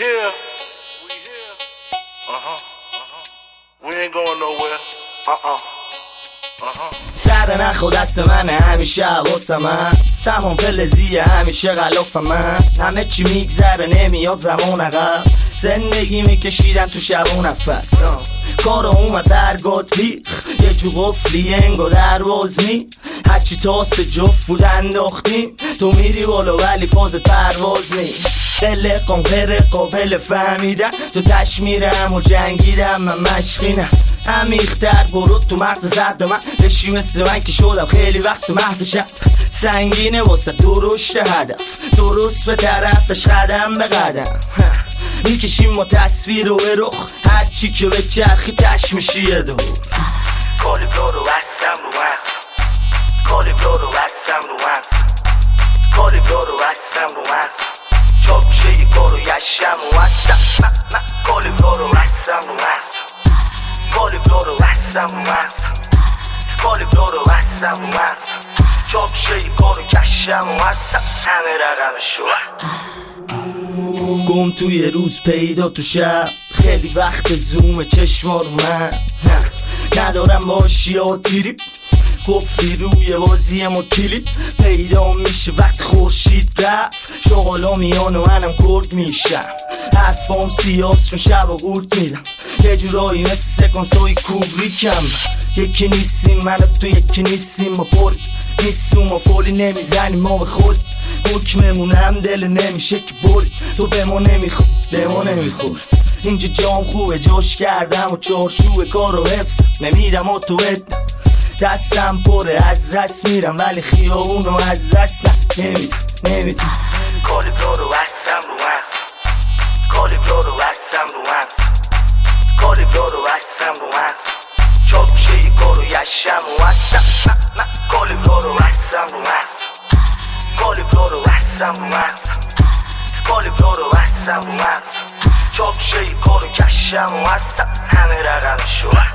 here. We ain't going nowhere. سر نخو دست منه همیشه حواسم هست تمام فلزیه همیشه غلافم هست همه چی میگذره نمیاد زمان عقب زندگی میکشیدم تو شب و نفس کار اومد در گاتلی یه جو قفلی انگو درواز نی هرچی تاست جفت بود انداختیم تو میری بالا ولی فاز پرواز نی قلقم غیر قابل فهمیدن تو تشمیرم و جنگیدم من مشقینم عمیق‌تر برو تو مغز زرد من بشی مثل من که شدم خیلی وقت محو شب سنگینه واسه درشت هدف درست به طرفش قدم به قدم میکشیم ما تصویر رو به رخ هرچی که به چرخی تش میشی یه دور کالیبرا رو بستم رو مغزم کالیبرا رو بستم رو مغزم کالیبرا رو بستم رو مغزم چاپوشه یه کارو یشم و بستم کالیبرا رو بستم رو مغزم کالیبرا رو بستم رو مغزم کالیبرا رو بستم رو مغزم چاپوشه یه کارو کشم و بستم همه رقم شو گم توی روز پیدا تو شب خیلی وقت زوم چشما رو من ندارم باشی آتیری گفتی روی بازی ما کلید پیدا میشه وقت خورشید رفت شغالا میان و منم کرد میشم حرفام سیاس چون شب و قورت میدم یه جورایی مثل سکانسای کوبریکم یکی نیستیم من تو یکی نیستیم ما پول نیستیم ما فولی نمیزنیم ما به خود حکممونم دل نمیشه که بری تو به ما نمیخور به ما نمیخور اینجا جام خوبه جاش کردم و چارچوب کار و حفظم نمیرم و تو بدنم دستم پره از دست میرم ولی خیابونو از دست نمیدم کالیبرا رو بستم رو مغزم کالیبرا رو بستم رو مغزم کالیبرا رو بستم رو مغزم چاپوشه یه کارو یشم و بستم کالیبرا رو بستم رو مغزم کالیبرا رو بستم رو مغزم کالیبرا رو بستم رو مغزم چاپوشه یه کارو کشم و بستم همه رقم شو